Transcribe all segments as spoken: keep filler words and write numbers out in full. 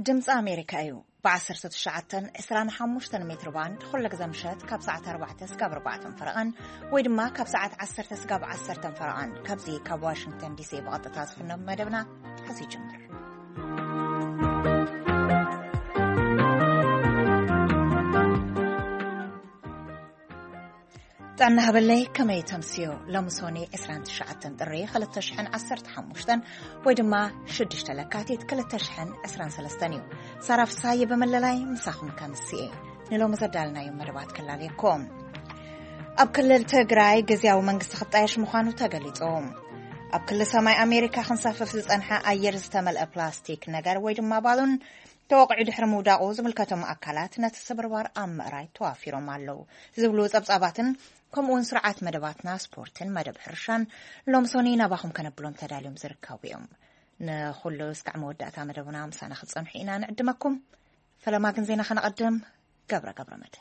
ድምጽ ኣሜሪካ እዩ ብዓሰርተ ትሽዓተ ዕስራን ሓሙሽተ ሜትር ባንድ ኩሉ ግዜ ምሽት ካብ ሰዓት ኣርባዕተ እስካብ ኣርባዕተ ፍርቓን ወይ ድማ ካብ ሰዓት ዓሰርተ እስካብ ዓሰርተ ፍርቓን ካብዚ ካብ ዋሽንግተን ዲሲ ብቐጥታ ዝፍኖ መደብና ሕዚ ይጅምር። ጥዕና ሃበለይ ከመይ ተምስዮ ለምሶኒ ዕስራን ትሽዓተ ጥሪ ክልተ ሽሕን ዓሰርተ ሓሙሽተ ወይ ድማ ሽዱሽተ ለካቲት ክልተ ሽሕን ዕስራን ሰለስተ እዩ። ሳራፍሳይ በመለላይ ምሳኹም ከምስኤ ንሎም ዘዳልናዮ መደባት ከላለየኩም ኣብ ክልል ትግራይ ግዚያዊ መንግስቲ ክጣየሽ ምዃኑ ተገሊጹ። ኣብ ክልል ሰማይ ኣሜሪካ ክንሳፈፍ ዝጸንሐ ኣየር ዝተመልአ ፕላስቲክ ነገር ወይ ድማ ባሎን ተወቅዑ ድሕሪ ምውዳቑ ዝምልከቶም ኣካላት ነቲ ስብርባር ኣብ ምእራይ ተዋፊሮም ኣለዉ ዝብሉ ጸብጻባትን ከምኡውን ስርዓት መደባትና ስፖርትን መደብ ሕርሻን ሎምሶኒ ናባኹም ከነብሎም ተዳልዮም ዝርከቡ እዮም። ንኹሉ እስካዕ መወዳእታ መደብና ምሳና ክጸንሑ ኢና ንዕድመኩም። ፈለማ ግን ዜና ከነቐድም ገብረ ገብረ መድህን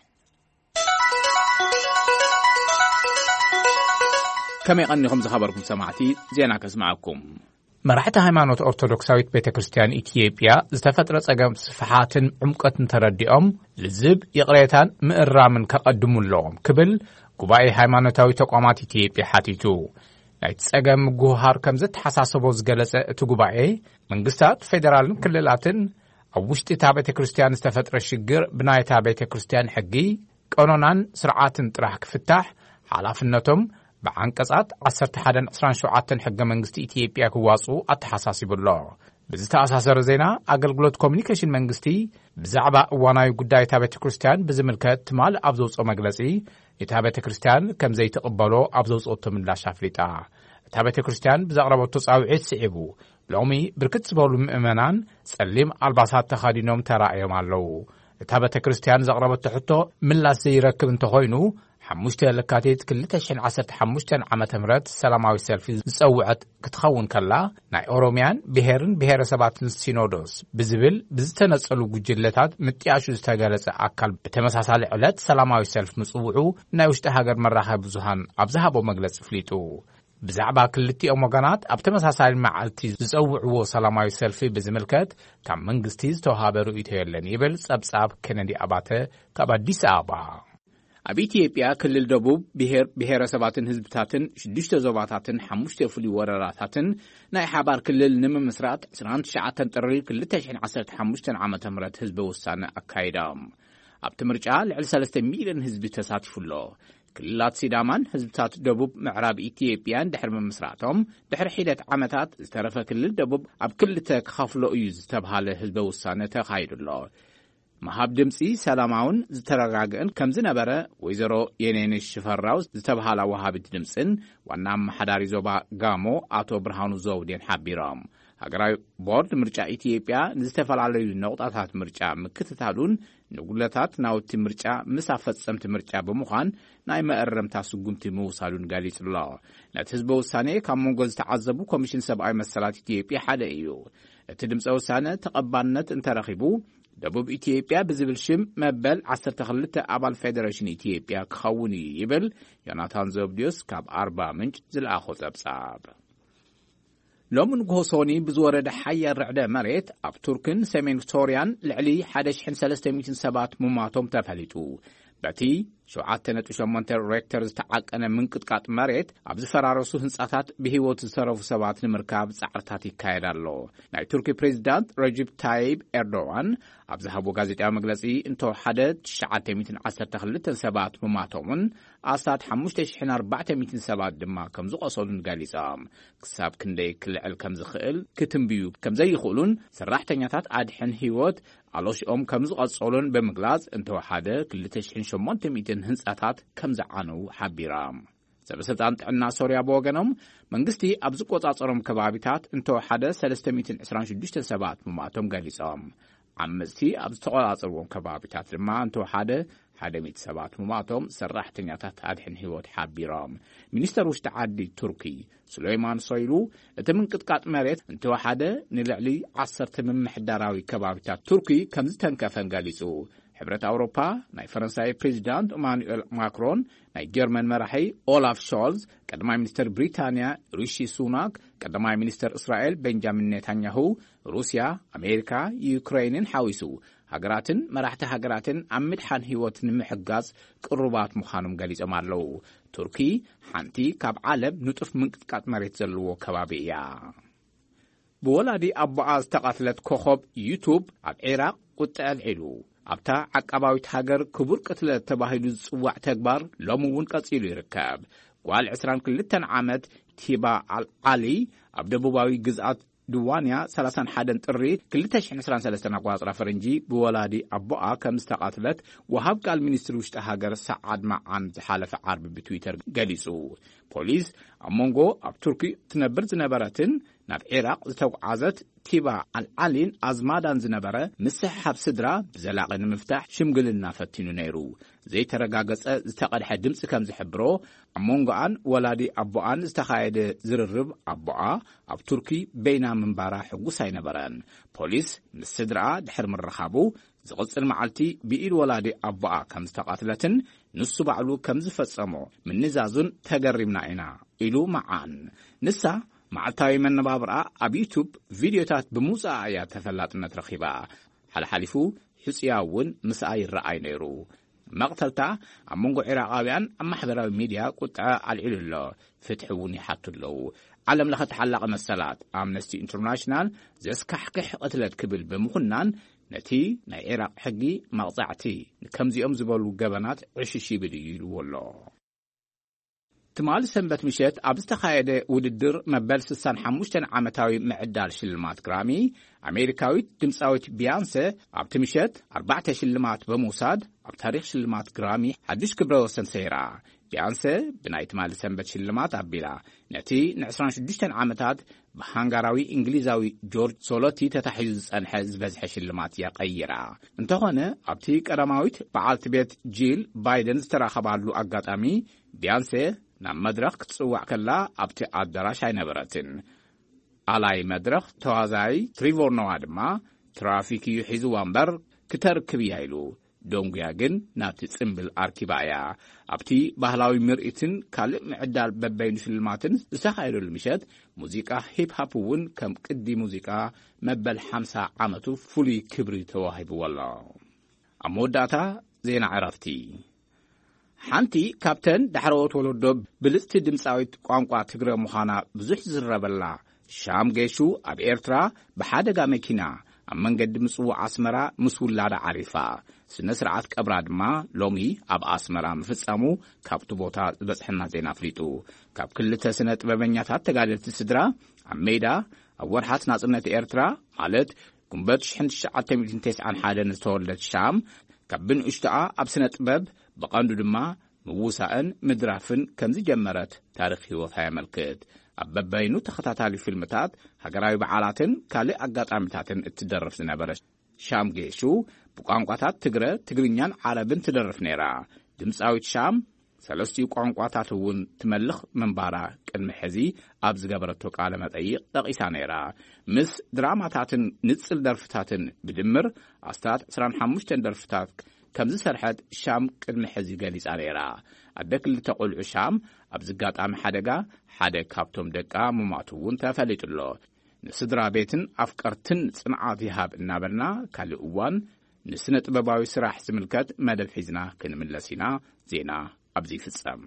ከመይ ቀኒኹም ዝኸበርኩም ሰማዕቲ ዜና ከስማዓኩም። መራሕቲ ሃይማኖት ኦርቶዶክሳዊት ቤተክርስቲያን ኢትዮጵያ ዝተፈጥረ ጸገም ስፍሓትን ዕምቀትን ተረዲኦም ልዝብ የቕሬታን ምእራምን ከቐድሙሎም ክብል ጉባኤ ሃይማኖታዊ ተቋማት ኢትዮጵያ ሓቲቱ። ናይቲ ጸገም ጉሃር ከም ዝተሓሳሰቦ ዝገለጸ እቲ ጉባኤ መንግስታት ፌደራልን ክልላትን ኣብ ውሽጢ እታ ቤተክርስቲያን ዝተፈጥረ ሽግር ብናይታ ቤተክርስቲያን ሕጊ ቀኖናን ስርዓትን ጥራሕ ክፍታሕ ሓላፍነቶም በዓንቀጻት ዓሰርተ ሓደ ዕስራን ሸውዓተ ሕገ መንግስቲ ኢትዮጵያ ክዋጽኡ ኣተሓሳሲቡሎ። ብዝተኣሳሰረ ዜና ኣገልግሎት ኮሙኒኬሽን መንግስቲ ብዛዕባ እዋናዊ ጉዳይ እታ ቤተክርስቲያን ብዝምልከት ትማል ኣብ ዘውፅኦ መግለጺ እታ ቤተክርስቲያን ከም ዘይተቐበሎ ኣብ ዘውፅኦቶ ምላሽ ኣፍሊጣ። እታ ቤተክርስቲያን ብዘቕረበቶ ጻውዒት ስዒቡ ሎሚ ብርክት ዝበሉ ምእመናን ጸሊም ኣልባሳት ተኸዲኖም ተራእዮም ኣለዉ። እታ ቤተክርስቲያን ዘቕረበቶ ሕቶ ምላሽ ዘይረክብ እንተኾይኑ ሓሙሽተ ለካቲት ክልተ ሽሕን ዓሰርተ ሓሙሽተ ዓመተ ምህረት ሰላማዊ ሰልፊ ዝጸውዐት ክትኸውን ከላ ናይ ኦሮምያን ብሔርን ብሔረሰባትን ሲኖዶስ ብዝብል ብዝተነጸሉ ጉጅለታት ምጥያሹ ዝተገለጸ ኣካል ብተመሳሳሊ ዕለት ሰላማዊ ሰልፊ ምጽውዑ ናይ ውሽጢ ሃገር መራኸቢ ብዙሃን ኣብ ዝሃቦ መግለጺ ፍሊጡ። ብዛዕባ ክልቲኦም ወገናት ኣብ ተመሳሳሊ መዓልቲ ዝጸውዕዎ ሰላማዊ ሰልፊ ብዝምልከት ካብ መንግስቲ ዝተዋሃበ ርእይቶ የለን ይብል ጸብጻብ ኬነዲ ኣባተ ካብ አዲስ አበባ። ኣብ ኢትዮጵያ ክልል ደቡብ ብሔር ብሔረሰባትን ህዝብታትን ሽዱሽተ ዞባታትን ሓሙሽተ ፍሉይ ወረራታትን ናይ ሓባር ክልል ንምምስራት ዕስራን ትሽዓተ ጥሪ ክልተ ሽሕን ዓሰርተ ሓሙሽተ ዓመተ ምህረት ህዝቢ ውሳነ ኣካይዶም። ኣብቲ ምርጫ ልዕሊ ሰለስተ ሚልዮን ህዝቢ ተሳቲፉሎ። ክልላት ሲዳማን ህዝብታት ደቡብ ምዕራብ ኢትዮጵያን ድሕሪ ምምስራቶም ድሕሪ ሒደት ዓመታት ዝተረፈ ክልል ደቡብ ኣብ ክልተ ክኸፍሎ እዩ ዝተባሃለ ህዝቢ ውሳነ ተኻይዱሎ። መሃብ ድምፂ ሰላማውን ዝተረጋግአን ከም ዝነበረ ወይዘሮ የኔነሽ ሽፈራው ዝተባሃላ ወሃቢት ድምፅን ዋና ኣመሓዳሪ ዞባ ጋሞ ኣቶ ብርሃኑ ዘውዴን ሓቢሮም ሃገራዊ ቦርድ ምርጫ ኢትዮጵያ ንዝተፈላለዩ ነቁጣታት ምርጫ ምክትታሉን ንጉለታት ናውቲ ምርጫ ምስ ኣፈጸምቲ ምርጫ ብምዃን ናይ መእረምታ ስጉምቲ ምውሳዱን ገሊጹሎ። ነቲ ህዝቢ ውሳነ ካብ መንጎ ዝተዓዘቡ ኮሚሽን ሰብኣዊ መሰላት ኢትዮጵያ ሓደ እዩ። እቲ ድምፂ ውሳነ ተቐባልነት እንተረኺቡ ደቡብ ኢትዮጵያ ብዝብል ሽም መበል ዓሰርተ ክልተ ኣባል ፌደሬሽን ኢትዮጵያ ክኸውን ይብል ዮናታን ዘብዲዮስ ካብ ኣርባ ምንጭ ዝለኣኾ ጸብጻብ። ሎሚ ንግሆ ሶኒ ብዝወረደ ሓያል ርዕደ መሬት ኣብ ቱርክን ሰሜን ሶርያን ልዕሊ ሓደ ሽሕን ሰለስተ ሚእትን ሰባት ምማቶም ተፈሊጡ። በቲ ሸውዓተ ነጥቢ ሸሞንተ ሬክተር ዝተዓቀነ ምንቅጥቃጥ መሬት ኣብ ዝፈራረሱ ህንጻታት ብህይወት ዝተረፉ ሰባት ንምርካብ ጻዕርታት ይካየድ ኣሎ። ናይ ቱርኪ ፕሬዚዳንት ረጂብ ታይብ ኤርዶዋን ኣብ ዝሃቦ ጋዜጣዊ መግለጺ እንተወሓደ ትሽዓተ ሚእትን ዓሰርተ ክልተ ሰባት ምማቶምን ኣስታት ሓሙሽተ ሽሕን ኣርባዕተ ሚእትን ሰባት ድማ ከም ዝቆሰሉን ገሊጾም። ክሳብ ክንደይ ክልዕል ከም ዝኽእል ክትንብዩ ከም ዘይኽእሉን ሰራሕተኛታት ኣድሕን ህይወት ኣሎሽኦም ከም ዝቐጸሉን ብምግላጽ እንተወሓደ ክልተ ሽሕን ሸሞንተ ሚእትን ህንጻታት ከም ዝዓነው ሓቢሮም። ሰበስልጣን ጥዕና ሶርያ ብወገኖም መንግስቲ ኣብ ዝቆጻጸሮም ከባቢታት እንተወሓደ ሰለስተ ሚእትን ዕስራን ሽዱሽተ ሰባት ምማቶም ገሊጾም። ዓመፅቲ ኣብ ዝተቆጻጸርዎም ከባቢታት ድማ እንተወሓደ حدميت سبات مماتهم سراحتنياتات أدحن هيوت حابيرام منستر وشت عادي تركي سليمان صيلو اتمن قطقات مريت انتو حدا نلعلي عصرت من محداراوي كبابتات تركي كمزتن كفن قاليسو حبرت أوروبا ناي فرنساي بريزيدانت إمانويل ماكرون ناي جيرمان مرحي أولاف شولز قدماي منستر بريطانيا ريشي سوناك قدماي منستر إسرائيل بنجامين نتانياهو روسيا أمريكا يوكرين حاويسو هاجراتن مراحت هاجراتن عمد حان هيوتن محجاز قربات مخانم قاليز أمارلو تركي حانتي كاب عالم نطف من قطقات مريت زلو كبابية بولادي أبعاز تقاتلت كوخب يوتيوب عب عراق قد العلو أبتا عقباويت هاجر كبر قتلة تباهيدو زوع تكبر لومون قصيلو يركب قوال عسران كلتن عامت تيبا العالي أبدبوباوي قزعات دوانيا سلاسان حادن تري كلتش حنسران سلسان أقواز رافرنجي بولادي أبوآ كمستقاتلت وهاب قال منستروش تهاجر سعاد معان زحالة عرب بتويتر قاليسو بوليس أمونغو أب تركي تنبر زنبراتن ناب عراق زتوقعزت تيبا العالين أزمادان زنبرة مسحاب صدرا بزلاقين مفتاح شمقلنا فتينو نيرو زي ترقاقز زتقد حدمس كم زحبرو أمونغوان ولادي أبوآن زتخايد زررب أبوآ أب تركي بينا منبارا حقوساي نبران بوليس مسدرا دحر من رخابو زغص المعالتي بإيد ولادي أبوآ كم زتقاتلتن نسو بعلو كم زفتصمو من نزازون تقرمنا إنا إلو معان نسا معالتاوي من نبابرا أب يوتيوب فيديوتات بموسى آيات تفلاتنا ترخيبا حال حالفو حسياون مساي الرأي نيرو مقتلتا أمونغو عراقاويان أما حضراوي ميديا قطعا العلو الله فتحوني حاتو اللو علم لخت حلق مسالات أمنستي انترناشنال زيسكحكح قتلت كبل بمخنان نتي ناي عراق حقي مقطعتي كمزي أمزبالو قبانات عشيشي بديلو والله تمال سنبت مشيت أبستخايدة وددر مبال سسان حموشتن عامتاوي معدال شلمات جرامي أمريكاوي تمساويت بيانسة أبتمشيت أربعة شلمات بموساد أبتاريخ شلمات جرامي حدش كبرو سنسيرا بيانسة بنايت مال سنبت شلمات أبيلا نتي نعسران شدشتن عامتات بهانغاراوي إنجليزاوي جورج سولوتي تتحيز أنحز بزح شلمات يقيرا انتهونا أبتي كراماويت بعالت بيت جيل بايدن ستراخبالو أقاتامي بيانسة نام مدرخ تسوع كلا أبتي أدراش أي نبرتن على مدرخ توازاي تريفور نوادما ترافيكي يحيزو وانبر كتر كبيايلو دونغياغن نابتي تسنبل أركبايا أبتي بهلاوي مرئتن كالب معدال ببين فيلماتن زساخايلو المشاد موزيكا هيب هابون كم قدي موزيكا مبل حمسة عامتو فولي كبري تواهب والله أموداتا زين عرفتي حانتي كابتن دحروت ولدو بلستي دمساويت قانقوا تግረ مخانا بزح زربلا شام جيشو اب ኤርትራ بحادقا مكينا ام منقد مسو عسمرا مسولادا عريفا سنة سرعات قبرا دما لومي اب عسمرا مفصامو كابتو بوتا بصحنا زينا فليتو كاب كلته سنه طببኛታት ተጋደልቲ ስድራ ام ميدا اورحات ناصنت ኤርትራ ማለት ጉንበት ሺህ ተስዓተ ሚእቲ ተስዓን ሓደ ዝተወለደ ሻም كابن اشتاء أبسنة طباب بقاندو دما موساءن مدرافن كمزي جمرت تاريخ هيوثها ملكت أببينو تخطاتالي فيلمتات هقراوي بعالاتن كالي أقات عمتاتن اتدرف زنابرش شام جيشو بقانقواتات تقرى تقرينيان عربن تدرف نيرا دمساويت شام سلستيو قانقواتاتون تملخ منبارا كالمحزي أبز قبرتوك على مطايق دقيسا نيرا مس دراماتاتن نتسل درفتاتن بدمر أستات سران حموشتن درفتات كمزي سرحت شام كالمحزي قاليس عليرا أدك اللي تقول عشام أبزقات عم حدقا حدق كابتوم دقا مماتوون تفليت الله نسدرا بيتن أفكارتن صنعاتي هاب النابرنا كالي أوان نسنة بباوي سراح سملكات مدى حزنا كن من لسينا زينا أبزي في السام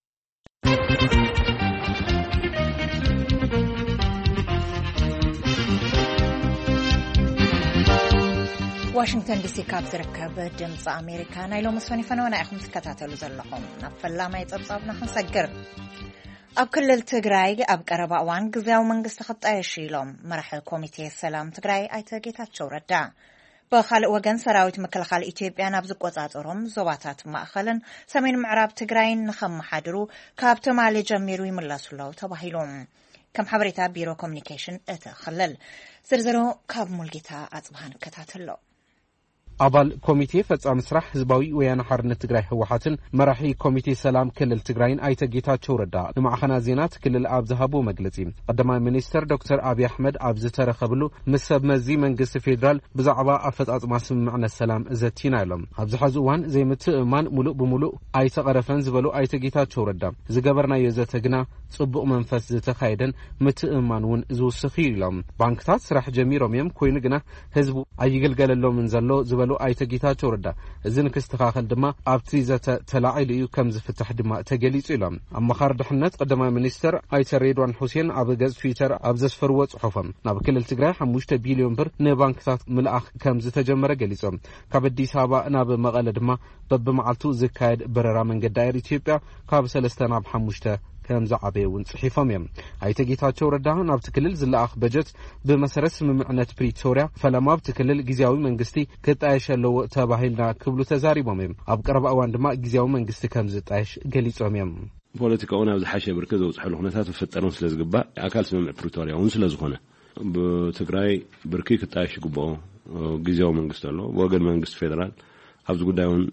واشنطن دي سي كاب زركب دمص أمريكا نايلو مسوني فنوانا اخم تكتاتلو زلقهم نفلا ما يتصابنا خنسقر أب كل التقراي أب قربا وان قزاو منقست خطايا شيلوم مرحل كوميتي السلام تقراي اي تاقيتات شوردا بخالق وغن سراويت مكلخال إثيوبيا نابزق وزاتورهم زواتات مأخلن سمين معراب تقراين نخم محادرو كابتو مالي جميرو يملاسو الله تباهيلوم كم حبريتا بيرو كومنيكيشن اتخلل زرزرو كاب ملقيتا أصبحان كتاتلو አባል ኮሚቴ ፈጻሚ ስራሕ ህዝባዊ ወያነ ሓርነት ትግራይ ህወሓትን መራሒ ኮሚቴ ሰላም ክልል ትግራይን አይተ ጌታቸው ረዳ ንማዕኸና ዜናት ክልል ኣብ ዝሃቡ መግለጺ ቀዳማይ ሚኒስተር ዶክተር አብይ አሕመድ ኣብ ዝተረኸብሉ ምስ ሰብ መዚ መንግስቲ ፌደራል ብዛዕባ ኣፈጻጽማ ስምምዕነት ሰላም ዘቲና ኢሎም ኣብ ዝሓዙ እዋን ዘይምትእማን ሙሉእ ብሙሉእ ኣይተቐረፈን ዝበሉ አይተ ጌታቸው ረዳ ዝገበርናዮ ዘተግና ጽቡቕ መንፈስ ዝተኻየደን ምትእማን እውን ዝውስኺ ኢሎም ባንክታት ስራሕ ጀሚሮም እዮም ኮይኑ ግና ህዝቡ ኣይግልገለሎምን ዘሎ ዝበሉ አይተ ጌታቸው ረዳ እዝን ክስተኻኸል ድማ ኣብቲ ዘተ ተላዒሉ እዩ ከም ዝፍታሕ ድማ ተገሊጹ ኢሎም ኣመኻር ድሕነት ቀዳማይ ሚኒስተር አይተ ሬድዋን ሁሴን ኣብ ገጽ ትዊተር ኣብ ዘስፈርዎ ጽሑፎም ናብ ክልል ትግራይ ሓሙሽተ ቢልዮን ብር ንባንክታት ምልኣኽ ከም ዝተጀመረ ገሊጾም ካብ አዲስ አበባ ናብ መቐለ ድማ በብመዓልቱ ዝካየድ በረራ መንገዲ ኣየር ኢትዮጵያ ካብ ሰለስተ ናብ ሓሙሽተ ከም ዝዓበየውን ጽሒፎም እዮም አይተ ጌታቸው ረዳ ናብቲ ክልል ዝለኣኽ በጀት ብመሰረት ስምምዕነት ፕሪቶሪያ ፈለማ ኣብቲ ክልል ጊዜያዊ መንግስቲ ክጣየሽ ኣለዎ ተባሂልና ክብሉ ተዛሪቦም እዮም ኣብ ቀረባ እዋን ድማ ጊዜያዊ መንግስቲ ከም ዝጣየሽ ገሊጾም እዮም ፖለቲካውን ኣብ ዝሓሸ ብርክ ዘውፅሐሉ ኩነታት ዝፈጠሩን ስለ ዝግባእ ኣካል ስምምዕ ፕሪቶሪያ እውን ስለ ዝኾነ ብትግራይ ብርኪ ክጣየሽ ይግብኦ ጊዜያዊ መንግስቲ ኣሎ ወገን መንግስቲ ፌደራል ኣብዚ ጉዳይ እውን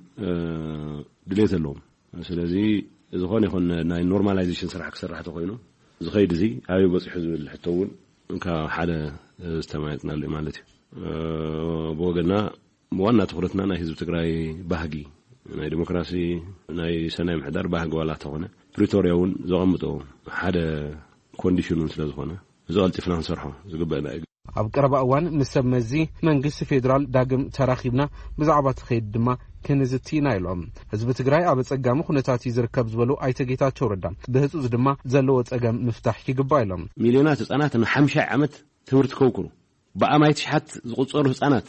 ድሌት ኣለዎም ስለዚ ዝኾነ ይኹን ናይ ኖርማላይዜሽን ስራሕ ክስራሕ ተኮይኑ ዝኸይድ እዚ ኣበይ በፂሑ ዝብል ሕቶውን ካብ ሓደ ዝተማይጥናሉ ማለት እዩ ብወገና ዋና ትኩረትና ናይ ህዝቢ ትግራይ ባህጊ ናይ ዲሞክራሲ ናይ ሰናይ ምሕዳር ባህጊ ዋላ ተኾነ ፕሪቶሪያ እውን ዘቐምጦ ሓደ ኮንዲሽኑን ስለ ዝኾነ ዝቐልጢፍና ንሰርሖ ዝግበአና እዩ ኣብ ቀረባ እዋን ምስ ሰብ መዚ መንግስቲ ፌደራል ዳግም ተራኺብና ብዛዕባ ትኸይድ ድማ ክንዝቲና ኢሎም ህዝቢ ትግራይ ኣብ ጸጋሚ ኩነታት ይዝርከብ ዝበሉ አይተ ጌታቸው ረዳ ብህጹጽ ድማ ዘለዎ ጸገም ምፍታሕ ይግባእ ኢሎም ሚሊዮናት ህጻናት ንሓምሻይ ዓመት ትምህርቲ ከውክሩ ብኣማይ ትሽሓት ዝቁጸሩ ህጻናት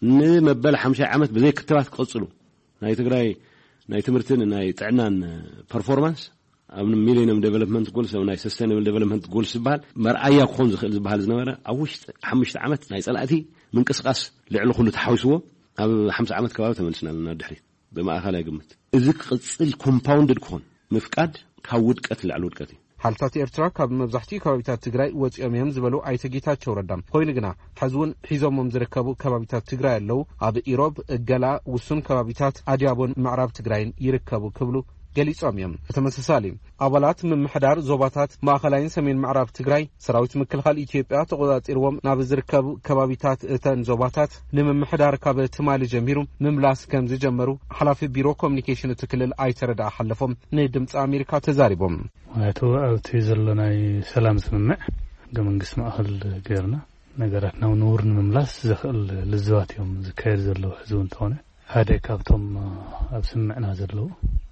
ንመበል ሓምሻይ ዓመት ብዘይ ክትባት ክቕጽሉ ናይ ትግራይ ናይ ትምህርትን ናይ ጥዕናን ፐርፎርማንስ ኣብ ሚሊኒየም ዴቨሎፕመንት ጎልስ ናይ ሰስቴይነብል ዴቨሎፕመንት ጎልስ ዝበሃል መርኣያ ክኾን ዝኽእል ዝበሃል ዝነበረ ኣብ ውሽጢ ሓሙሽተ ዓመት ናይ ጸላእቲ ምንቅስቃስ ልዕሊ ኩሉ ተሓዊስዎ ኣብ ሓምሳ ዓመት ከባቢ ተመልስና ለና ድሕሪት ብማእኸላይ ግምት እዚ ቅጽል ኮምፓውንድድ ክኾን ምፍቃድ ካብ ውድቀት ልዕሊ ውድቀት ሓልታት ኤርትራ ካብ መብዛሕትኡ ከባቢታት ትግራይ ወጽኦም እዮም ዝበሉ አይተ ጌታቸው ረዳ ኮይኑ ግና ሕዝውን ሒዞሞም ዝርከቡ ከባቢታት ትግራይ ኣለው ኣብ ኢሮብ እገላ ውሱን ከባቢታት ኣድያቦን ምዕራብ ትግራይን ይርከቡ ክብሉ ገሊጾም እዮም ተመሳሳሊ ኣባላት ምምሕዳር ዞባታት ማእኸላይን ሰሜን ምዕራብ ትግራይ ሰራዊት ምክልኻል ኢትዮጵያ ተቆጻጺሮም ናብ ዝርከቡ ከባቢታት እተን ዞባታት ንምምሕዳር ካብ ትማሊ ጀሚሩ ምምላስ ከም ዝጀመሩ ሓላፊ ቢሮ ኮሙኒኬሽን ትክልል ኣይተረዳ ሓለፎም ንድምጽ ኣሜሪካ ተዛሪቦም ዋቱ ኣብቲ ዘለናይ ሰላም ስምምዕ ገመንግስ ማእኸል ገርና ነገራት ናው ኑር ንምምላስ ዝኽእል ልዝባት እዮም ዝካየድ ዘለው ህዝብ እንተኾነ ሓደ ካብቶም ኣብ ስምምዕና ዘለው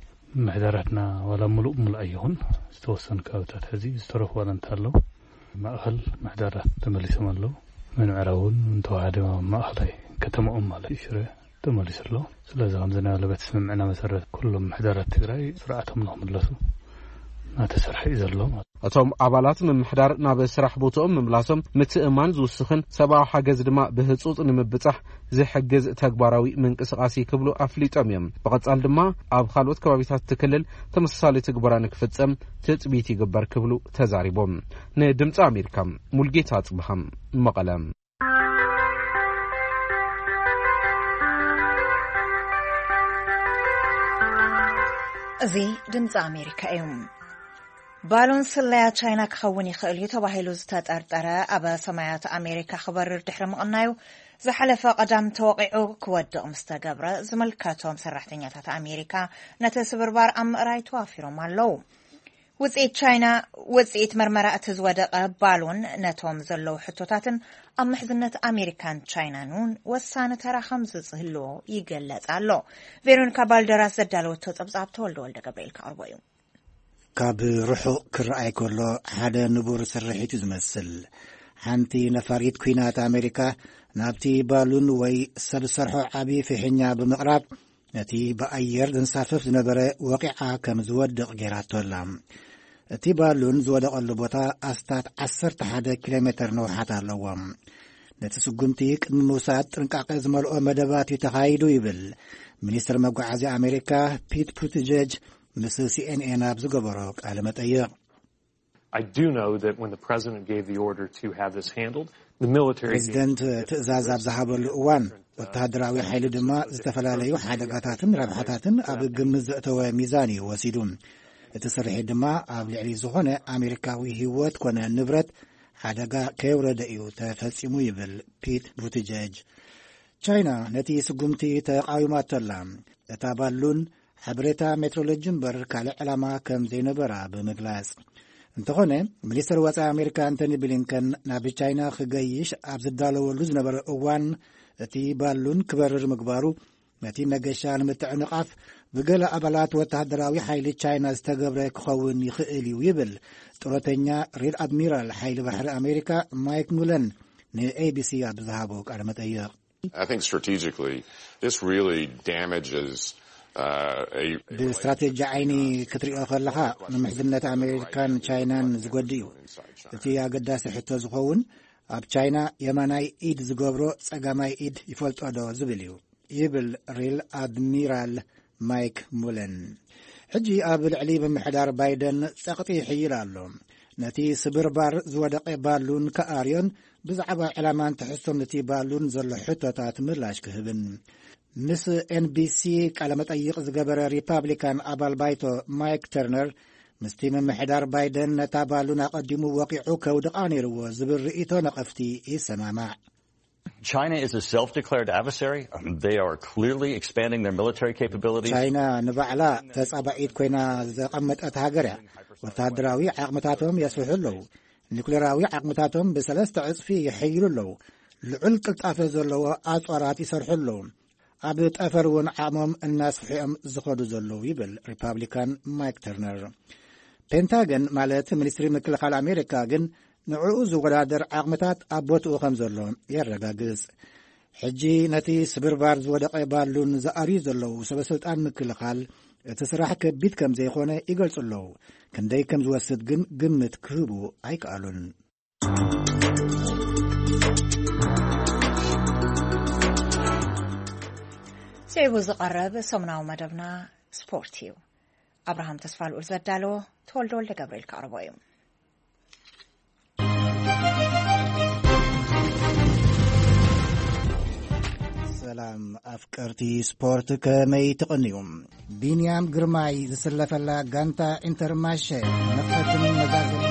محدراتنا ولا ملؤ ملأيهن استوصن كاوتات هذه استرفوا لنتالو مأخل محدرات تمليسهم اللو من عراون من توعد مأخلي كتم أم على إشرة تمليس اللو سلازم عندنا لبت سمعنا مسرات كلهم محدرات تجري سرعتهم لهم اللسو ما تسرح إذا اللو أتوم عبالات من محدار ناب سرح بوتهم من بلاسهم متأمان زو السخن سبع حجز دماء بهتصوت إن مبتح زي حجز تكبراوي من قصقاسي قبلو أفليت أميم فقط سأل دماء أب خالوت كوابيتات تكلل تمسالي تكبرانك فتسم تتبيتي قبر قبلو تزاريبهم ندمت أميركم ملقيتات بهم مقلم زي دمت أمريكا يوم بالون سلايا تشاينا كخون يخيل يتباهلو زتطرطره ابا سمايات امريكا خبر دحر مقنايو زحلف قدم توقيعو كودو مستغبره زملكاتهم سرحتنيات امريكا نتسبربار ام راي توافيرو مالو وزيت تشاينا وزيت مرمره اتزودق بالون نتوم زلو حتوتاتن ام محزنه امريكان تشاينا نون وسانه ترا خمس زهلو يغلصالو فيرونيكا بالدراس زدالو تصبصاب تولد ولد قبيل كاربويو كاب روحو كرأي كله هذا نبور سرحيت زمسل حنتي نفريد كوينات أمريكا نابتي بالون وي سب سرحو عبي في حنيا بمقرب نتي بأير دنصافف نبرة وقعة كم زود غيرات اللام تي بالون زود اللبوتا أستات عصر تحدى كيلومتر نوحات اللوام نتسقنتيك موساد تنقاق زملؤ مدبات يتخايدو يبل منيستر مقعازي أمريكا بيت بروتيجيج Missus C N N abzugabarok alamataya. I do know that when the president gave the order to have this handled, the military President تزازاب زهابل وان ወተሃደራዊ ሓይሊ ድማ ዝተፈላለዩ ሓደጋታትን ረብሓታትን ኣብ ግምት ዘእተወ ሚዛን እዩ ወሲዱ እቲ ስርሒት ድማ ኣብ ልዕሊ ዝኾነ ኣሜሪካዊ ህይወት ኮነ ንብረት ሓደጋ ከየውረደ እዩ ተፈጺሙ ይብል ፒት ቡቲጀጅ ቻይና ነቲ ስጉምቲ ተቃዊማቶላ እታ ባሉን ሓበሬታ ሜትሮሎጂ እምበር ካልእ ዕላማ ከም ዘይነበራ ብምግላጽ እንተኾነ ሚኒስትር ወፃኢ ኣሜሪካ አንቶኒ ብሊንከን ናብ ቻይና ክገይሽ ኣብ ዝዳለወሉ ዝነበረ እዋን እቲ ባሉን ክበርር ምግባሩ ነቲ መገሻ ንምትዕንቃፍ ብገለ ኣባላት ወተሃደራዊ ሓይሊ ቻይና ዝተገብረ ክኸውን ይኽእል እዩ ይብል ጡረተኛ ሪር ኣድሚራል ሓይሊ ባሕሪ ኣሜሪካ ማይክ ሙለን ንኤቢሲ ኣብ ዝሃቦ ቃለ መጠይቕ I think strategically this really damages ብስትራቴጂ ዓይኒ ክትሪኦ ከለኻ ንምሕዝነት ኣሜሪካን ቻይናን ዝጎዲ እዩ እቲ ኣገዳሲ ሕቶ ዝኸውን ኣብ ቻይና የማናይ ኢድ ዝገብሮ ጸጋማይ ኢድ ይፈልጦ ዶ ዝብል እዩ ይብል ሪል ኣድሚራል ማይክ ሙለን ሕጂ ኣብ ልዕሊ ብምሕዳር ባይደን ጸቕጢ ይሕይል ኣሎ ነቲ ስብርባር ዝወደቐ ባሉን ከኣርዮን ብዛዕባ ዕላማን ትሕዝቶን ነቲ ባሉን ዘሎ ሕቶታት ምላሽ ክህብን ምስ ኤንቢሲ ቃለ መጠይቕ ዝገበረ ሪፓብሊካን ኣባል ባይቶ ማይክ ተርነር ምስቲ ምምሕዳር ባይደን ነታ ባሉን ኣቐዲሙ ወቂዑ ከውድቓ ነይርዎ ዝብል ርእቶ ነቐፍቲ ይሰማማዕ China is a self-declared adversary. They are clearly expanding their military capabilities. ቻይና ንባዕላ ተጻባዒት ኮይና ዘቐመጠት ሃገር እያ ወተሃደራዊ ዓቕምታቶም የስፍሑ ኣለዉ ኒኩሌራዊ ዓቕምታቶም ብሰለስተ ዕጽፊ ይሕይሉ ኣለዉ ልዑል ቅልጣፈ ዘለዎ ኣጽዋራት ይሰርሑ ኣለዉ ኣብ ጠፈር እውን ዓቕሞም እናስፍሕኦም ዝኸዱ ዘለዉ ይብል ሪፓብሊካን ማይክ ተርነር ፔንታገን ማለት ሚኒስትሪ ምክልኻል ኣሜሪካ ግን ንዕኡ ዝወዳደር ዓቕምታት ኣብ ቦትኡ ከም ዘሎ የረጋግጽ ሕጂ ነቲ ስብርባር ዝወደቐ ባሉን ዝኣርዩ ዘለዉ ሰበስልጣን ምክልኻል እቲ ስራሕ ከቢድ ከም ዘይኾነ ይገልጹ ኣለዉ ክንደይ ከም ዝወስድ ግን ግምት ክህቡ ኣይከኣሉን ስዒቡ ዝቐረብ ሰሙናዊ መደብና ስፖርት እዩ ኣብርሃም ተስፋልኡል ዘዳለዎ ተወልዶ ወልደ ገብርኤል ከቕርቦ እዩ ሰላም ኣፍቀርቲ ስፖርት ከመይ ትቕንዩ ቢንያም ግርማይ ዝስለፈላ ጋንታ ኢንተርማሸ መክፈትን መጋዘን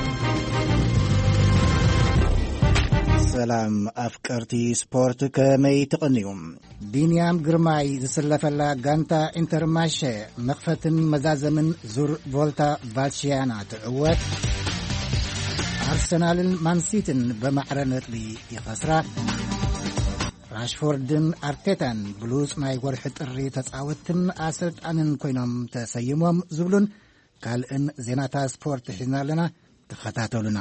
ሰላም ኣፍቀርቲ ስፖርት ከመይ ትቕንዩ ቢንያም ግርማይ ዝስለፈላ ጋንታ ኢንተርማሸ መክፈትን መዛዘምን ዙር ቮልታ ቫልሺያና ትዕወት ኣርሰናልን ማንሲትን በማዕረ ነጥቢ ይኸስራ ራሽፎርድን ኣርቴታን ብሉጽ ናይ ወርሒ ጥሪ ተጻወትን ኣሰልጣንን ኮይኖም ተሰይሞም ዝብሉን ካልእን ዜናታት ስፖርት ሒዝና ኣለና ተኸታተሉና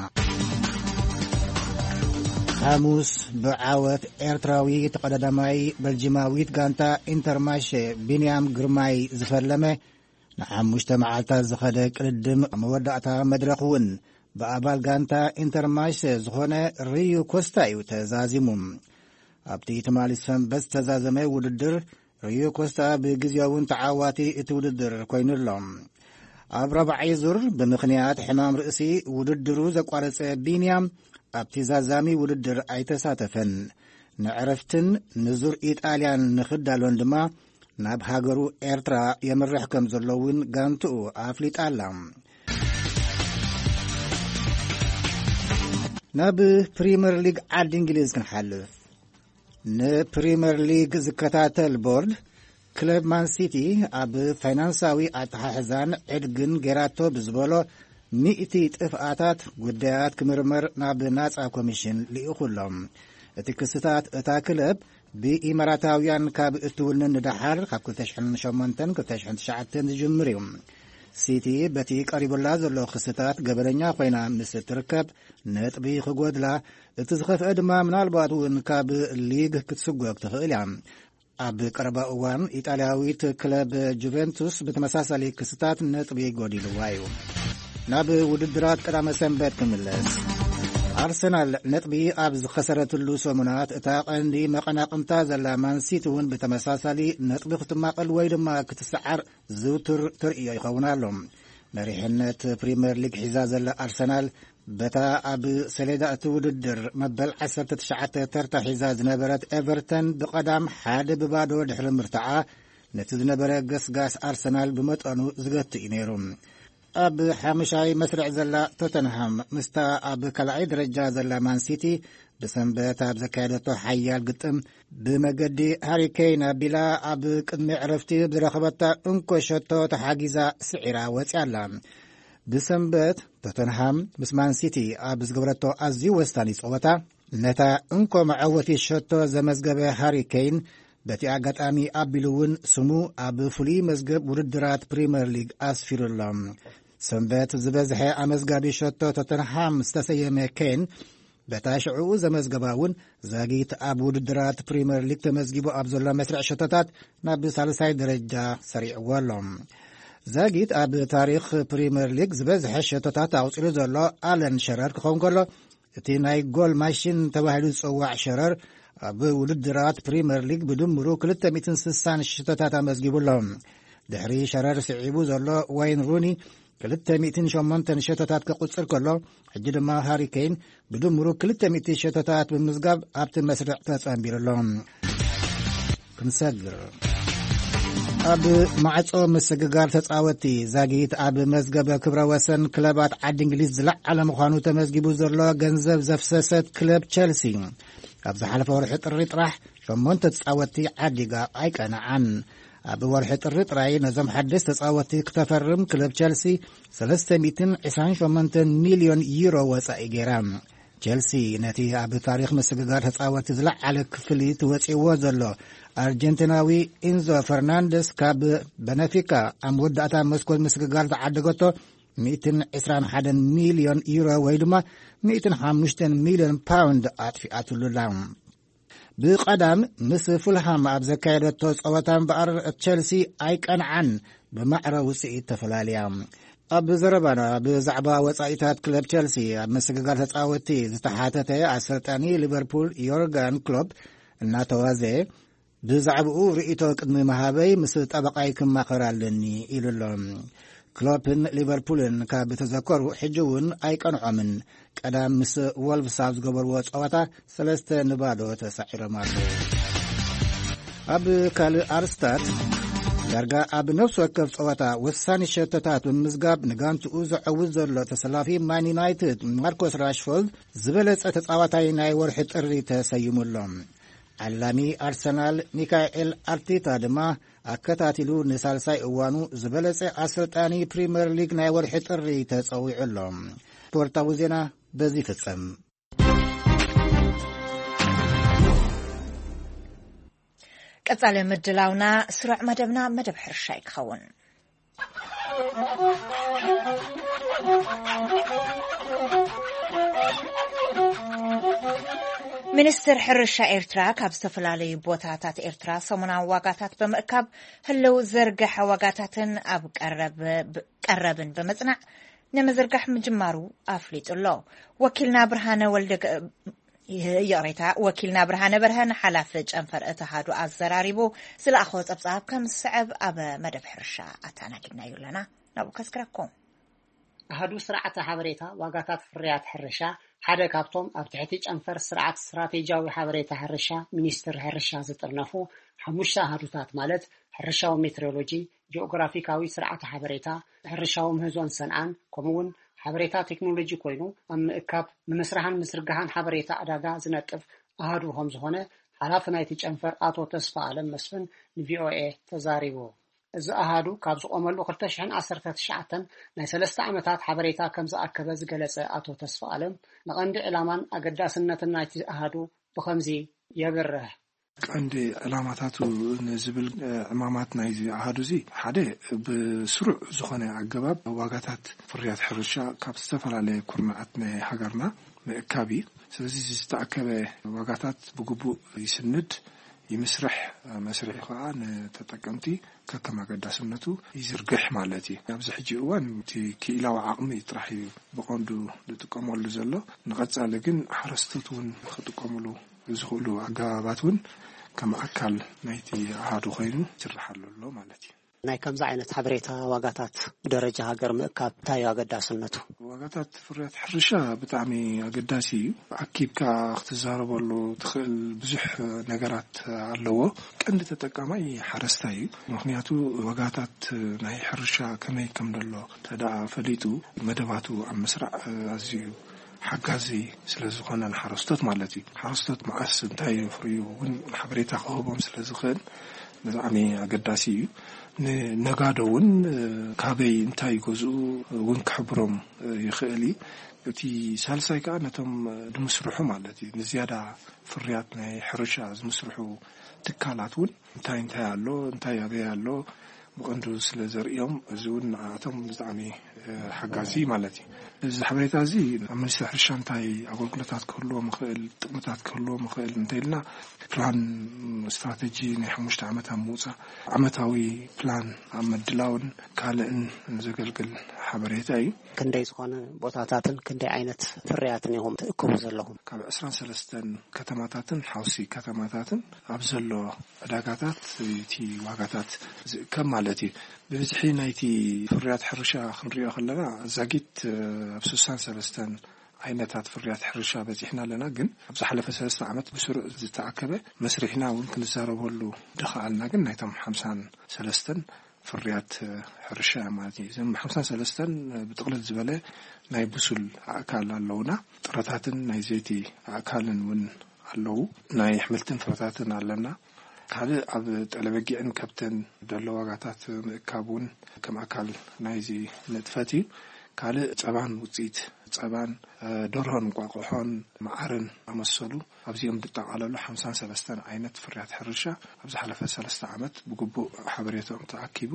ሐሙስ ብዓወት ኤርትራዊ ተቐዳዳማይ በልጂማዊት ጋንታ ኢንተርማሸ ቢንያም ግርማይ ዝፈለመ ንሓሙሽተ መዓልታት ዝኸደ ቅልድም መወዳእታ መድረኽ እውን ብኣባል ጋንታ ኢንተርማሸ ዝኾነ ሪዩ ኮስታ እዩ ተዛዚሙ ኣብቲ ትማሊ ሰንበት ዝተዛዘመ ውድድር ሪዩ ኮስታ ብግዜያውን ተዓዋቲ እቲ ውድድር ኮይኑሎም ኣብ ረብዓይ ዙር ብምኽንያት ሕማም ርእሲ ውድድሩ ዘቋረጸ ቢንያም ኣብቲ ዛዛሚ ውድድር ኣይተሳተፈን ንዕረፍትን ንዙር ኢጣልያን ንኽዳሎን ድማ ናብ ሃገሩ ኤርትራ የምርሕ ከም ዘለውን ጋንትኡ ኣፍሊጣላ ናብ ፕሪምየር ሊግ ዓዲ እንግሊዝ ክንሓልፍ ንፕሪምየር ሊግ ዝከታተል ቦርድ ክለብ ማን ሲቲ ኣብ ፋይናንሳዊ ኣተሓሕዛን ዕድግን ጌራቶ ብዝበሎ ሚእቲ ጥፍኣታት ጉዳያት ክምርመር ናብ ናጻ ኮሚሽን ልኢኹሎም እቲ ክስታት እታ ክለብ ብኢማራታውያን ካብ እትውንን ንዳሓር ካብ ክልተ ሽሕን ሸሞንተን ክልተ ሽሕን ትሽዓተን ዝጅምር እዩ ሲቲ በቲ ቀሪቡላ ዘሎ ክስታት ገበነኛ ኮይና ምስ ትርከብ ነጥቢ ክጎድላ እቲ ዝኸፍአ ድማ ምናልባት እውን ካብ ሊግ ክትስጎግ ትኽእል እያ ኣብ ቀረባ እዋን ኢጣልያዊት ክለብ ጁቬንቱስ ብተመሳሳሊ ክስታት ነጥቢ ጎዲልዋ እዩ ናብ ውድድራት ቀዳመ ሰንበት ክምለስ ኣርሰናል ነጥቢ ኣብ ዝኸሰረትሉ ሰሙናት እታ ቀንዲ መቐናቕንታ ዘላ ማንሲቲ እውን ብተመሳሳሊ ነጥቢ ክትማቐል ወይ ድማ ክትሰዓር ዝውትር ትርእዮ ይኸውን ኣሎ መሪሕነት ፕሪምየር ሊግ ሒዛ ዘላ ኣርሰናል በታ ኣብ ሰሌዳ እቲ ውድድር መበል ዓሰርተ ትሽዓተ ተርታ ሒዛ ዝነበረት ኤቨርተን ብቐዳም ሓደ ብባዶ ድሕሪ ምርትዓ ነቲ ዝነበረ ገስጋስ ኣርሰናል ብመጠኑ ዝገትእ ነይሩ። ኣብ ሓሙሻይ መስርዕ ዘላ ቶተንሃም ምስታ ኣብ ካልኣይ ደረጃ ዘላ ማንሲቲ ብሰንበት ኣብ ዘካየደቶ ሓያል ግጥም ብመገዲ ሃሪኬን ኣቢላ ኣብ ቅድሚ ዕረፍቲ ብዝረኸበታ እንኮ ሸቶ ተሓጊዛ ስዒራ ወፂኣላ። ብሰንበት ቶተንሃም ምስ ማንሲቲ ኣብ ዝግብረቶ ኣዝዩ ወሳኒ ፀወታ ነታ እንኮ መዓወቲ ሸቶ ዘመዝገበ ሃሪኬን በቲ ኣጋጣሚ ኣቢሉ እውን ስሙ ኣብ ፍሉይ መዝገብ ውድድራት ፕሪምየር ሊግ ኣስፊሩሎም። ሰንበት ዝበዝሐ ኣመዝጋቢ ሸቶ ቶተንሃም ዝተሰየመ ኬን በታ ሽዑኡ ዘመዝገባ እውን ዛጊት ኣብ ውድድራት ፕሪምየር ሊግ ተመዝጊቡ ኣብ ዘሎ መስርዕ ሸቶታት ናብ ሳልሳይ ደረጃ ሰሪዕዎ ኣሎ። ዛጊት ኣብ ታሪክ ፕሪምየር ሊግ ዝበዝሐ ሸቶታት ኣውፂሉ ዘሎ ኣለን ሸረር ክኸውን ከሎ እቲ ናይ ጎል ማሽን ተባሂሉ ዝፅዋዕ ሸረር ኣብ ውድድራት ፕሪምየር ሊግ ብድምሩ ክልተ ሚእትን ስሳን ሸቶታት ኣመዝጊቡሎም። ድሕሪ ሸረር ስዒቡ ዘሎ ዋይን ሩኒ ክልተ ሚእትን ሸሞንተን ሸቶታት ክቁፅር ከሎ ሕጂ ድማ ሃሪኬን ብድምሩ ክልተ ሚእቲ ሸቶታት ብምዝጋብ ኣብቲ መስርዕ ተጸንቢሩሎም። ክንሰግር ኣብ ማዕጾ ምስግጋር ተጻወቲ ዛጊት ኣብ መዝገበ ክብረ ወሰን ክለባት ዓዲ እንግሊዝ ዝለዓለ ምዃኑ ተመዝጊቡ ዘሎ ገንዘብ ዘፍሰሰት ክለብ ቸልሲ ኣብ ዝሓለፈ ወርሒ ጥሪ ጥራሕ ሸሞንተ ተጻወቲ ዓዲጋ ኣይቀንዓን። ኣብ ወርሒ ጥሪ ጥራይ ነዞም ሓደስ ተጻወቲ ክተፈርም ክለብ ቸልሲ ሰለስተ ሚእትን ዒስራን ሸሞንተ ሚልዮን ዩሮ ወጻኢ ገይራ። ቸልሲ ነቲ ኣብ ታሪክ ምስግጋር ተጻወቲ ዝለዓለ ክፍሊት ወፂዎ ዘሎ ኣርጀንቲናዊ ኢንዞ ፈርናንደስ ካብ በነፊካ ኣብ መወዳእታ መስኮት ምስግጋር ተዓደገቶ ሚእትን ዒስራን ሓደ ሚልዮን ዩሮ ወይ ድማ ሚእትን ሓሙሽተ ሚልዮን ፓውንድ ኣጥፊኣትሉላ። ብቐዳም ምስ ፉልሃም ኣብ ዘካየደቶ ፀወታ እምበኣር ቸልሲ ኣይቀንዓን ብማዕረ ውፅኢት ተፈላለያ። ኣብ ዘረባና ብዛዕባ ወፃኢታት ክለብ ቸልሲ ኣብ ምስግጋር ተጻወቲ ዝተሓተተ ኣሰልጣኒ ሊቨርፑል ዮርጋን ክሎፕ እናተዋዘየ ብዛዕባኡ ርእቶ ቅድሚ መሃበይ ምስ ጠበቃይ ክማኸር ኣለኒ ኢሉሎም። ክሎፕን ሊቨርፑልን ካብ ተዘከሩ ሕጂ እውን ኣይቀንዖምን። ቀዳም ምስ ወልቭስ ኣብ ዝገበርዎ ፀወታ ሰለስተ ንባዶ ተሳዒሮም ኣለዉ። ኣብ ካልእ ኣርስታት ዳርጋ ኣብ ነፍሲ ወከፍ ፀወታ ወሳኒ ሸቶታት ብምዝጋብ ንጋንትኡ ዝዕውት ዘሎ ተሰላፊ ማን ዩናይትድ ማርኮስ ራሽፎርድ ዝበለጸ ተጻዋታይ ናይ ወርሒ ጥሪ ተሰይሙሎም። ዓላሚ ኣርሰናል ሚካኤል ኣርቴታ ድማ ኣከታቲሉ ንሳልሳይ እዋኑ ዝበለጸ ኣሰልጣኒ ፕሪምየር ሊግ ናይ ወርሒ ጥሪ ተጸዊዑሎም። ስፖርታዊ ዜና በዚ ፍጸም። ቀጻለ ምድላውና ስሩዕ መደብና መደብ ሕርሻ ይክኸውን። ሚኒስትር ሕርሻ ኤርትራ ካብ ዝተፈላለዩ ቦታታት ኤርትራ ሰሙናዊ ዋጋታት በመእካብ ህልው ዘርግሐ ዋጋታትን ኣብ ቀረብን በመጽናዕ ነመዘርጋሕ ምጅማሩ ኣፍሊጡሎ። ወኪልና ብርሃነ ወልደ ይቕሬታ ወኪልና ብርሃነ በርሃን ሓላፍ ጨንፈር እተሃዱ ኣዘራሪቡ ዝለኣኸ ጸብጻብ ከም ስዕብ ኣብ መደብ ሕርሻ ኣታናጊድናዩ ኣለና ናብኡ ከስክረኩም። ኣሃዱ ስርዓተ ሓበሬታ ዋጋታት ፍርያት ሕርሻ ሓደ ካብቶም ኣብ ትሕቲ ጨንፈር ስርዓት ስትራቴጂያዊ ሓበሬታ ሕርሻ ሚኒስትር ሕርሻ ዝጥርነፉ ሓሙሽተ ኣሃዱታት ማለት ሕርሻዊ ሜትሮሎጂ፣ ጂኦግራፊካዊ ስርዓተ ሓበሬታ፣ ሕርሻዊ ምህዞን ሰንዓን ከምኡውን ሓበሬታ ቴክኖሎጂ ኮይኑ ኣብ ምእካብ ንምስራሕን ምስርጋሕን ሓበሬታ ዕዳጋ ዝነጥፍ ኣሃዱ ከም ዝኾነ ሓላፊ ናይቲ ጨንፈር ኣቶ ተስፋ ኣለም መስፍን ንቪኦኤ ተዛሪቡ። እዚ ኣሃዱ ካብ ዝቆመሉ ክልተ ሽሕን ዓሰርተ ትሽዓተን ናይ ሰለስተ ዓመታት ሓበሬታ ከም ዝኣከበ ዝገለጸ ኣቶ ተስፋ ኣለም ንቐንዲ ዕላማን ኣገዳስነትን ናይቲ ኣሃዱ ብኸምዚ የብርህ። ቀንዲ ዕላማታቱ ንዝብል ዕማማት ናይዚ ኣሃዱ እዚ ሓደ ብስሩዕ ዝኾነ ኣገባብ ዋጋታት ፍርያት ሕርሻ ካብ ዝተፈላለየ ኩርናዓት ናይ ሃገርና ምእካብ እዩ። ስለዚ ዝተኣከበ ዋጋታት ብግቡእ ይስንድ ይምስርሕ መስርሕ ከዓ ንተጠቀምቲ ከከም ኣገዳስነቱ ይዝርግሕ ማለት እዩ። ኣብዚ ሕጂ እዋን እቲ ክኢላዊ ዓቕሚ ጥራሕ እዩ ብቐንዱ ዝጥቀመሉ ዘሎ። ንቐጻሊ ግን ሓረስቶት እውን ክጥቀምሉ ዝኽእሉ ኣገባባት እውን ከም ኣካል ናይቲ ኣሃዱ ኮይኑ ይስራሓሉ ኣሎ ማለት እዩ። ናይ ከምዛ ዓይነት ሓበሬታ ዋጋታት ብደረጃ ሃገር ምእካብ እንታይ ኣገዳስነቱ? ዋጋታት ፍርያት ሕርሻ ብጣዕሚ ኣገዳሲ እዩ። ኣኪብካ ክትዛረበሉ ትኽእል ብዙሕ ነገራት ኣለዎ። ቀንዲ ተጠቃማይ ሓረስታይ እዩ። ምክንያቱ ዋጋታት ናይ ሕርሻ ከመይ ከም ዘሎ ተዳኣ ፈሊጡ መደባቱ ኣብ መስራዕ ኣዝዩ ሓጋዚ ስለዝኾነ ሓረስቶት ማለት እዩ። ሓረስቶት ማዓስ እንታይ ፍርዩ እውን ሓበሬታ ክህቦም ስለዝኽእል ብጣዕሚ ኣገዳሲ እዩ። ንነጋዶ እውን ካበይ እንታይ ገዝኡ እውን ክሕብሮም ይኽእል እዩ። እቲ ሳልሳይ ከዓ ነቶም ድምስርሑ ማለት እዩ ንዝያዳ ፍርያት ናይ ሕርሻ ዝምስርሑ ትካላት እውን እንታይ እንታይ ኣሎ እንታይ ኣበይ ኣሎ ብቐንዱ ስለ ዘርእዮም እዚ እውን ንኣቶም ብጣዕሚ ሓጋዚ ማለት እዩ። እዚ ሓበሬታ እዚ ኣብ ሚኒስትሪ ሕርሻ እንታይ ኣገልግሎታት ክህልዎ ምኽእል ጥቅምታት ክህልዎ ምኽእል እንተኢልና ፕላን ስትራቴጂ ናይ ሓሙሽተ ዓመታት ምውፃእ ዓመታዊ ፕላን ኣብ ምድላውን ካልእን ዘገልግል ሓበሬታ እዩ። ክንደይ ዝኾነ ቦታታትን ክንደይ ዓይነት ፍርያትን ኢኹም ትእክቡ ዘለኹም? ካብ عشرين وثلاثة ከተማታትን ሓውሲ ከተማታትን ኣብ ዘሎ ዕዳጋታት እቲ ዋጋታት ከም ማለት እዩ። ብብዝሒ ናይቲ ፍርያት ሕርሻ ክንሪኦ ከለና ዛጊት ኣብ ስልሳን ሰለስተን ዓይነታት ፍርያት ሕርሻ በፂሕና ኣለና። ግን ኣብ ዝሓለፈ ሰለስተ ዓመት ብስሩዕ ዝተኣከበ መስሪሕና እውን ክንዛረበሉ ድኽኣልና ግን ናይቶም ሓምሳን ሰለስተን ፍርያት ሕርሻ ማለት እዩ። እዞም ሓምሳን ሰለስተን ብጥቕልል ዝበለ ናይ ብሱል ኣካል ኣለውና። ጥረታትን ናይ ዘይቲ ኣካልን እውን ኣለዉ። ናይ ኣሕምልትን ፍረታትን ኣለና። ካልእ ኣብ ጠለበጊዕን ከብተን ደሎ ዋጋታት ምእካብ እውን ከም ኣካል ናይዚ ንጥፈት እዩ። ካልእ ፀባን ውፅኢት ፀባን ደርሆን ቋቁሖን መዓርን ኣመሰሉ ኣብዚኦም ብጠቃለሉ ሓምሳን ሰለስተን ዓይነት ፍርያት ሕርሻ ኣብ ዝሓለፈ ሰለስተ ዓመት ብግቡእ ሓበሬቶም ተኣኪቡ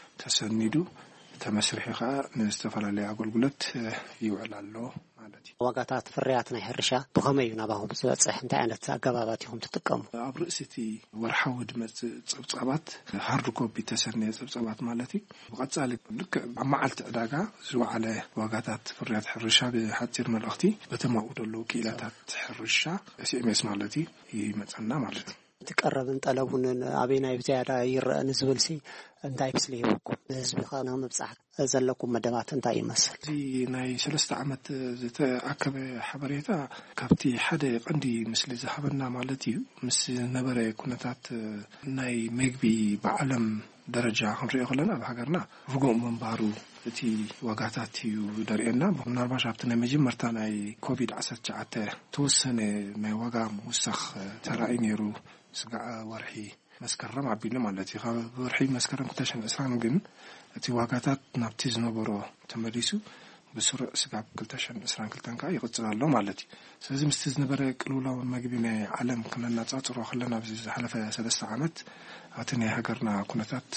ተሰኒዱ ተመስሪሑ ከዓ ንዝተፈላለዩ ኣገልግሎት ይውዕል ኣሎ ማለት እዩ። ዋጋታት ፍርያት ናይ ሕርሻ ብኸመይ ናባኹም ዝበፅሕ እንታይ ዓይነት ኣገባባት ኢኹም ትጥቀሙ? ኣብ ርእሲ እቲ ወርሓዊ ድመፅእ ፀብፃባት ሃርድ ኮፒ ተሰነየ ፀብፃባት ማለት እዩ። ብቐፃሊ ልክዕ ኣብ መዓልቲ ዕዳጋ ዝወዓለ ዋጋታት ፍርያት ሕርሻ ብሓፂር መልእኽቲ በተማኡ ደለዉ ክኢላታት ሕርሻ ኤስኤምኤስ ማለት እዩ ይመፀና ማለት እዩ። ትቀረብን ጠለቡን ኣበይ ናይ ብዝያዳ ይርአ ንዝብልሲ እንታይ ምስሊ ይብኩም? ህዝቢ ኸና ምብፃሕ ዘለኩም መደባት እንታይ ይመስል? እዚ ናይ ሰለስተ ዓመት ዝተኣከበ ሓበሬታ ካብቲ ሓደ ቀንዲ ምስሊ ዝሃበና ማለት እዩ ምስ ነበረ ኩነታት ናይ ምግቢ ብዓለም ደረጃ ክንሪኦ ከለና ኣብ ሃገርና ርጉእ ምንባሩ እቲ ዋጋታት እዩ ደርኤና። ምናልባሽ ኣብቲ ናይ መጀመርታ ናይ ኮቪድ ዓሰርተ ትሽዓተ ተወሰነ ናይ ዋጋ ምውሳኽ ተራእዩ ነይሩ ስጋዕ ወርሒ መስከረም ኣቢሉ ማለት እዩ። ካብ ወርሒ መስከረም ክልተ ሺህ ወዓስራን ግን እቲ ዋጋታት ናብቲ ዝነበሮ ተመሊሱ ብስሩዕ ስጋዕ ክልተ ሺህ ወዓስራን ክልተ ከዓ ይቕፅል ኣሎ ማለት እዩ። ስለዚ ምስቲ ዝነበረ ቅልውላው መግቢ ናይ ዓለም ክነናፃፅሮ ከለና ኣብዚ ዝሓለፈ ሰለስተ ዓመት ኣብቲ ናይ ሃገርና ኩነታት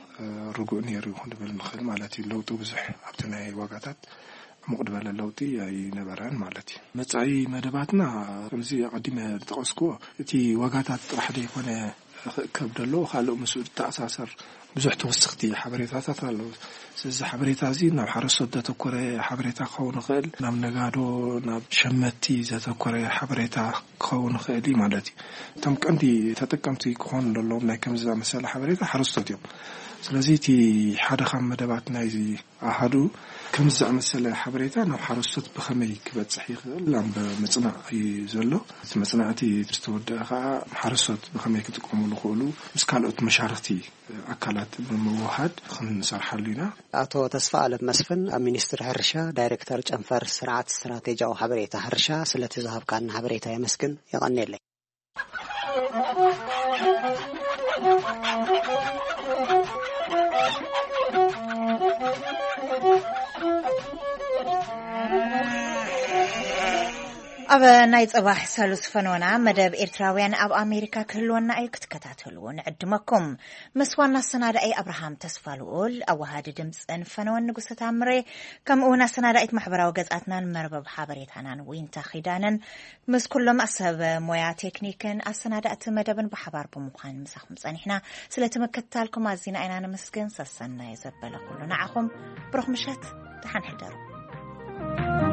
ርጉእ ነይሩ ክንብል ንኽእል ማለት እዩ። ለውጡ ብዙሕ ኣብቲ ናይ ዋጋታት ዕሙቕ ዝበለ ለውጢ ኣይነበረን ማለት እዩ። መጻኢ መደባትና ከምዚ ቀዲመ ዝጠቐስክዎ እቲ ዋጋታት ጥራሕ ደይኮነ ክእከብ ደሎ ካልእ ምስኡ ተኣሳሰር ብዙሕ ተወሰኽቲ ሓበሬታታት ኣለዉ። ስለዚ ሓበሬታ እዚ ናብ ሓረስቶት ዘተኮረ ሓበሬታ ክኸውን ይኽእል፣ ናብ ነጋዶ ናብ ሸመቲ ዘተኮረ ሓበሬታ ክኸውን ይኽእል ማለት እዩ። እቶም ቀንዲ ተጠቀምቲ ክኾኑ ዘለዎም ናይ ከምዚ ዝኣመሰለ ሓበሬታ ሓረስቶት እዮም። ስለዚ እቲ ሓደ ካብ መደባት ናይዚ ኣሃዱ ከምዚ ዝኣመሰለ ሓበሬታ ናብ ሓረስቶት ብኸመይ ክበፅሕ ይኽእል ኣብ መፅናዕ እዩ ዘሎ። እቲ መፅናዕቲ ዝተወድአ ከዓ ሓረስቶት ብኸመይ ክጥቀምሉ ይኽእሉ ምስ ካልኦት መሻርክቲ ኣካላት ብምውሃድ ክንሰርሓሉ ኢና። ኣቶ ተስፋኣለም መስፍን ኣብ ሚኒስትሪ ሕርሻ ዳይሬክተር ጨንፈር ስርዓት ስትራቴጂያዊ ሓበሬታ ሕርሻ ስለቲ ዝሃብካና ሓበሬታ የመስግን ይቐኒየለይ። ኣብ ናይ ፅባሕ ሰሉስ ፈኖና መደብ ኤርትራውያን ኣብ ኣሜሪካ ክህልወና እዩ ክትከታተልዎ ንዕድመኩም። ምስ ዋና ኣሰናዳኢ ኣብርሃም ተስፋልኡል ኣዋሃዲ ድምፅን ፈነወን ንጉሰ ታምሬ ከምኡ እውን ኣሰናዳኢት ማሕበራዊ ገጻትናን መርበብ ሓበሬታናን ዊንታ ኺዳንን ምስ ኩሎም ኣሰብ ሞያ ቴክኒክን ኣሰናዳእቲ መደብን ብሓባር ብምዃን ምሳኹም ፀኒሕና ስለቲ ምክትታልኩም ኣዝና ኢና ንመስግን። ሰሰናይ ዘበለ ኩሉ ንዓኹም ብሩኽ ምሸት ድሓን ሕደሩ።